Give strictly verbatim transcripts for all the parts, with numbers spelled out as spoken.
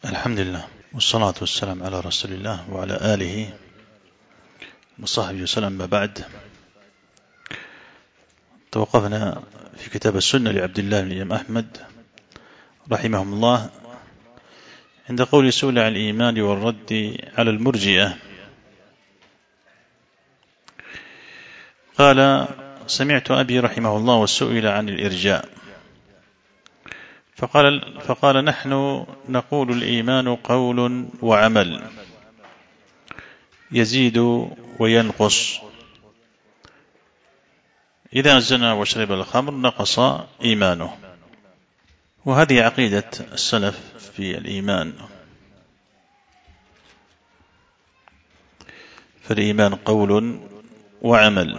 الحمد لله والصلاة والسلام على رسول الله وعلى آله وصحبه وسلم. ما بعد، توقفنا في كتاب السنة لعبد الله بن الإمام أحمد رحمهم الله عند قول سئل عن الإيمان والرد على المرجئة. قال: سمعت أبي رحمه الله وسئل عن الإرجاء فقال, فقال نحن نقول الإيمان قول وعمل يزيد وينقص، إذا زنى وشرب الخمر نقص إيمانه. وهذه عقيدة السلف في الإيمان، فالإيمان قول وعمل.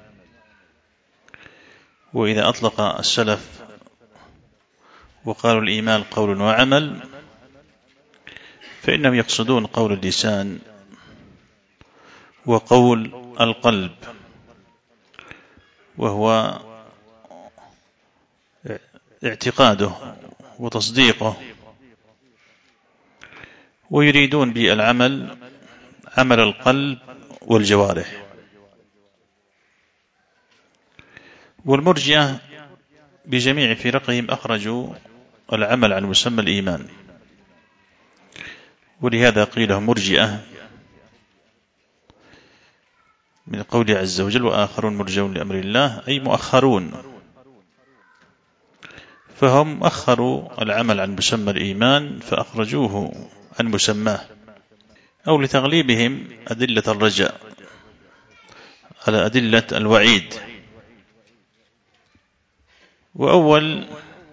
وإذا أطلق السلف وقالوا الإيمان قول وعمل فإنهم يقصدون قول اللسان وقول القلب، وهو اعتقاده وتصديقه، ويريدون بالعمل عمل القلب والجوارح. والمرجئة بجميع فرقهم أخرجوا العمل عن مسمى الإيمان، ولهذا قيل هم مرجئة من قوله عز وجل: وآخرون مرجون لأمر الله، أي مؤخرون، فهم أخروا العمل عن مسمى الإيمان فأخرجوه عن مسماه، أو لتغليبهم أدلة الرجاء على أدلة الوعيد. وأول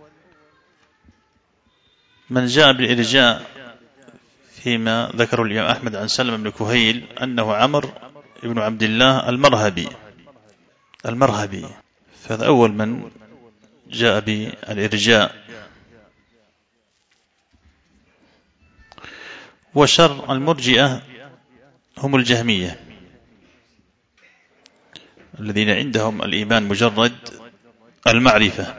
من جاء بالإرجاء فيما ذكره الإمام أحمد عن سلم بن كهيل أنه عمرو بن عبد الله المرهبي المرهبي فهذا أول من جاء بالإرجاء. وشر المرجئة هم الجهمية الذين عندهم الإيمان مجرد المعرفة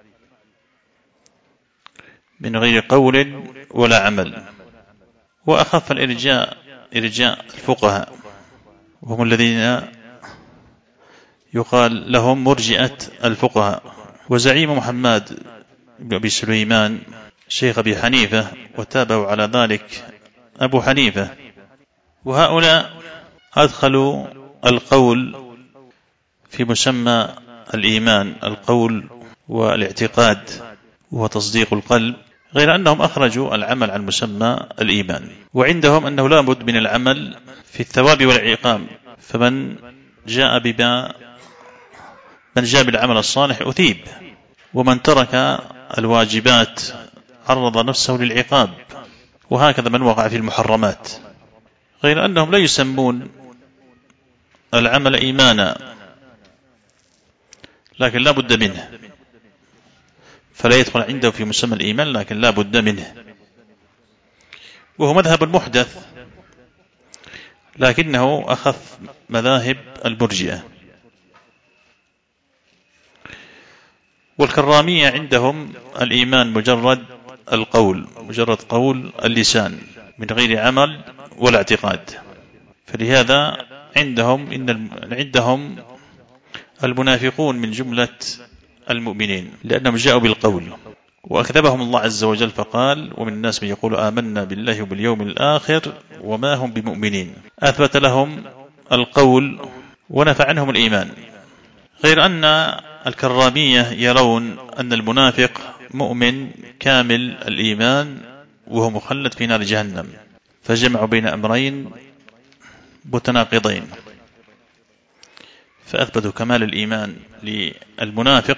من غير قول ولا عمل. وأخف الإرجاء إرجاء الفقهاء، وهم الذين يقال لهم مرجئة الفقهاء. وزعيم محمد بن أبي سليمان شيخ أبي حنيفة، وتابعوا على ذلك أبو حنيفة. وهؤلاء أدخلوا القول في مسمى الإيمان، القول والاعتقاد وتصديق القلب، غير أنهم أخرجوا العمل عن مسمى الإيمان. وعندهم أنه لا بد من العمل في الثواب والعقاب، فمن جاء بما من جاء بالعمل الصالح أثيب، ومن ترك الواجبات عرض نفسه للعقاب، وهكذا من وقع في المحرمات. غير أنهم لا يسمون العمل إيمانا، لكن لا بد منه، فلا يدخل عنده في مسمى الإيمان، لكن لا بد منه. وهو مذهب المحدث، لكنه أخف مذاهب المرجئة. والكرامية عندهم الإيمان مجرد القول، مجرد قول اللسان من غير عمل ولا اعتقاد. فلهذا عندهم إن عندهم المنافقون من جملة المؤمنين، لأنهم جاءوا بالقول وأكذبهم الله عز وجل فقال: ومن الناس من يقول آمنا بالله وباليوم الآخر وما هم بمؤمنين. أثبت لهم القول ونفى عنهم الإيمان. غير أن الكرامية يرون أن المنافق مؤمن كامل الإيمان وهو مخلد في نار جهنم، فجمعوا بين أمرين متناقضين، فأثبتوا كمال الإيمان للمنافق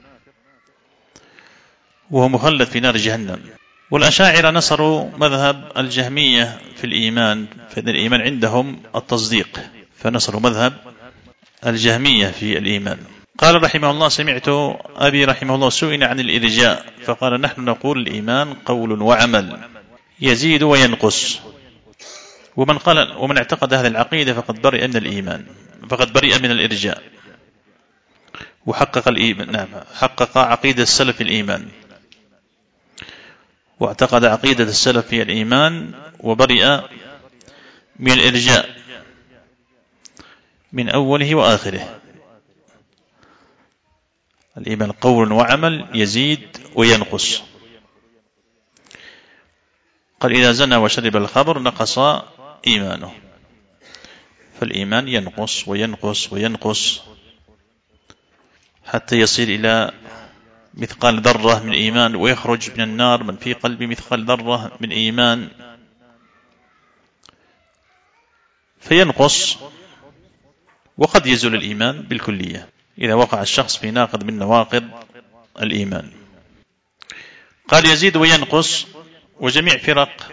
وهو مخلد في نار جهنم. والأشاعرة نصروا مذهب الجهمية في الإيمان، فإن الإيمان عندهم التصديق، فنصروا مذهب الجهمية في الإيمان. قال رحمه الله: سمعت أبي رحمه الله سئل عن الإرجاء فقال: نحن نقول الإيمان قول وعمل يزيد وينقص. ومن قال ومن اعتقد هذه العقيدة فقد برئ من الإيمان، فقد برئ من الإرجاء، وحقق الإيمان، نعم، حقق عقيدة السلف الإيمان. واعتقد عقيدة السلف في الإيمان وبرئ من الإرجاء من أوله وآخره. الإيمان قول وعمل يزيد وينقص. قال إذا زنى وشرب الخمر نقص إيمانه، فالإيمان ينقص وينقص وينقص حتى يصير إلى مثقال ذرة من إيمان، ويخرج من النار من في قلبه مثقال ذرة من إيمان، فينقص. وقد يزول الإيمان بالكلية إذا وقع الشخص في ناقض من نواقض الإيمان. قال يزيد وينقص. وجميع فرق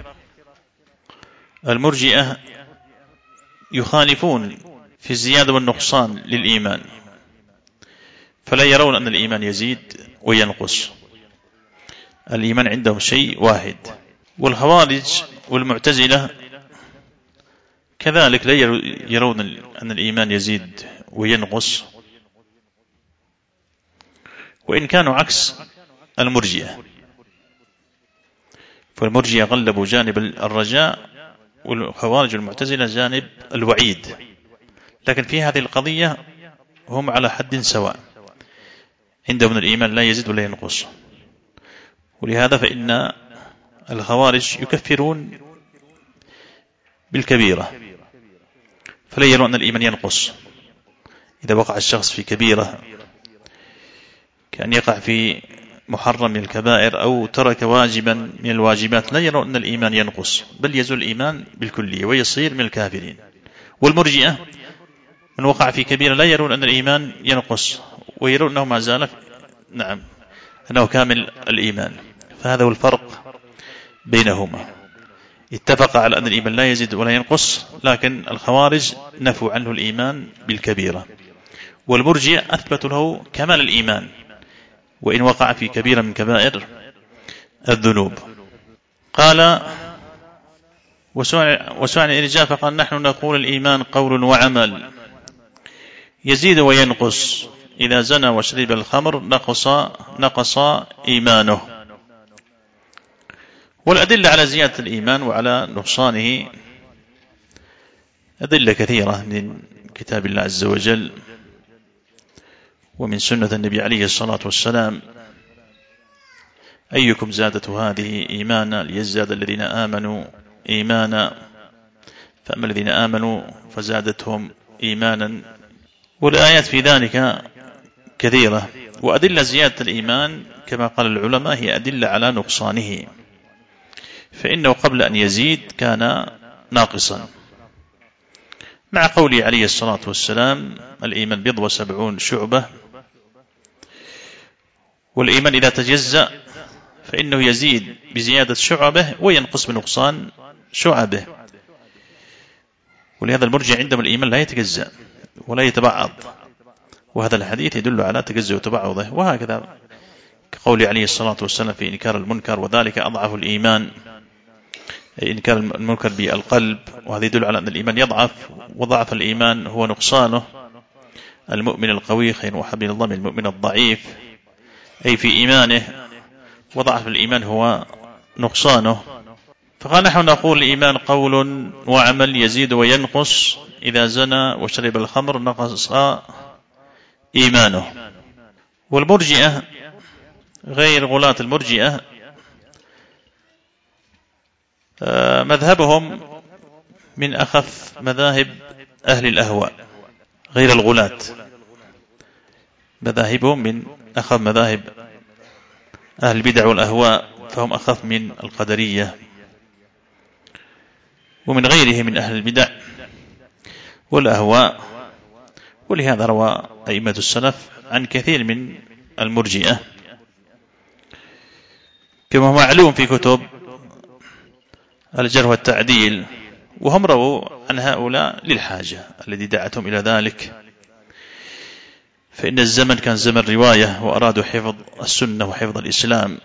المرجئة يخالفون في الزيادة والنقصان للإيمان، فلا يرون أن الإيمان يزيد وينقص، الإيمان عندهم شيء واحد. والخوارج والمعتزلة كذلك لا يرون أن الإيمان يزيد وينقص، وإن كانوا عكس المرجئة، فالمرجئة غلبوا جانب الرجاء والخوارج والمعتزلة جانب الوعيد، لكن في هذه القضية هم على حد سواء، عندهم الإيمان لا يزيد ولا ينقص. ولهذا فإن الخوارج يكفرون بالكبيرة، فلا يرون أن الإيمان ينقص إذا وقع الشخص في كبيرة، كأن يقع في محرم من الكبائر أو ترك واجبا من الواجبات، لا يرون أن الإيمان ينقص، بل يزول الإيمان بالكلية ويصير من الكافرين. والمرجئة من وقع في كبيرة لا يرون أن الإيمان ينقص، ويرون أنه ما زال نعم أنه كامل الإيمان. فهذا هو الفرق بينهما، اتفق على أن الإيمان لا يزيد ولا ينقص، لكن الخوارج نفوا عنه الإيمان بالكبيرة، والمرجئة أثبتوا له كمال الإيمان وإن وقع في كبيرة من كبائر الذنوب. قال وسؤال عن الإرجاء فقال نحن نقول الإيمان قول وعمل يزيد وينقص، إذا زنى وشرب الخمر نقص نقص إيمانه. والأدلة على زيادة الإيمان وعلى نقصانه أدلة كثيرة من كتاب الله عز وجل ومن سنة النبي عليه الصلاة والسلام. أيكم زادته هذه إيمانا ليزداد الذين آمنوا إيمانا، فأما الذين آمنوا فزادتهم إيمانا. والآيات في ذلك كثيرة. وأدلة زيادة الإيمان كما قال العلماء هي أدلة على نقصانه، فإنه قبل أن يزيد كان ناقصا، مع قوله عليه الصلاة والسلام الإيمان بضع وسبعون شعبة، والإيمان إذا تجزأ فإنه يزيد بزيادة شعبه وينقص بنقصان شعبه. ولهذا المرجع عندهم الإيمان لا يتجزأ ولا يتبعض، وهذا الحديث يدل على تجزؤ وتبعضه. وهكذا كقوله عليه الصلاة والسلام في إنكار المنكر وذلك أضعف الإيمان، إنكار المنكر بالقلب، وهذا يدل على أن الإيمان يضعف، وضعف الإيمان هو نقصانه. المؤمن القوي خير وأحب إلى الله من المؤمن الضعيف، أي في إيمانه، وضعف الإيمان هو نقصانه. فقال نحن نقول الإيمان قول وعمل يزيد وينقص، إذا زنى وشرب الخمر نقص إيمانه. والمرجئة غير غلاة المرجئة مذهبهم من أخف مذاهب أهل الأهواء، غير الغلاة مذاهبهم من أخف مذاهب أهل البدع والأهواء، فهم أخف من القدرية ومن غيره من أهل البدع والأهواء. ولهذا روى أئمة السلف عن كثير من المرجئة كما هو معلوم في كتب الجرح والتعديل، وهم رووا عن هؤلاء للحاجة الذي دعتهم إلى ذلك، فإن الزمن كان زمن رواية وأرادوا حفظ السنة وحفظ الإسلام،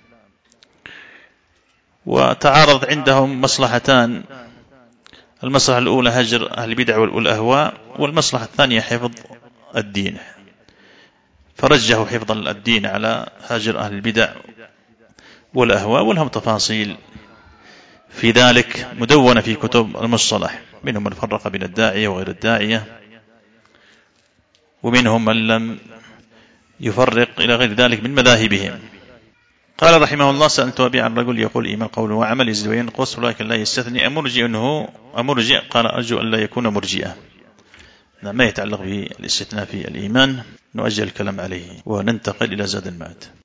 وتعارض عندهم مصلحتان: المصلحة الأولى هجر أهل البدع والأهواء، والمصلحة الثانية حفظ الدين، فرجحوا حفظ الدين على هجر أهل البدع والأهواء، ولهم تفاصيل في ذلك مدونة في كتب المصطلح، منهم من فرق بين الداعية وغير الداعية، ومنهم من لم يفرق إلى غير ذلك من مذاهبهم. قال رحمه الله: سألت أبي عن رجل يقول إيمان قول وعمل يزيد وينقص ولكن لا يستثني أمرجئ أنه أمرجئ؟ قال: أرجو أن لا يكون مرجئا. ما يتعلق بالاستثناء في الإيمان نؤجل الكلام عليه وننتقل إلى زاد المعاد.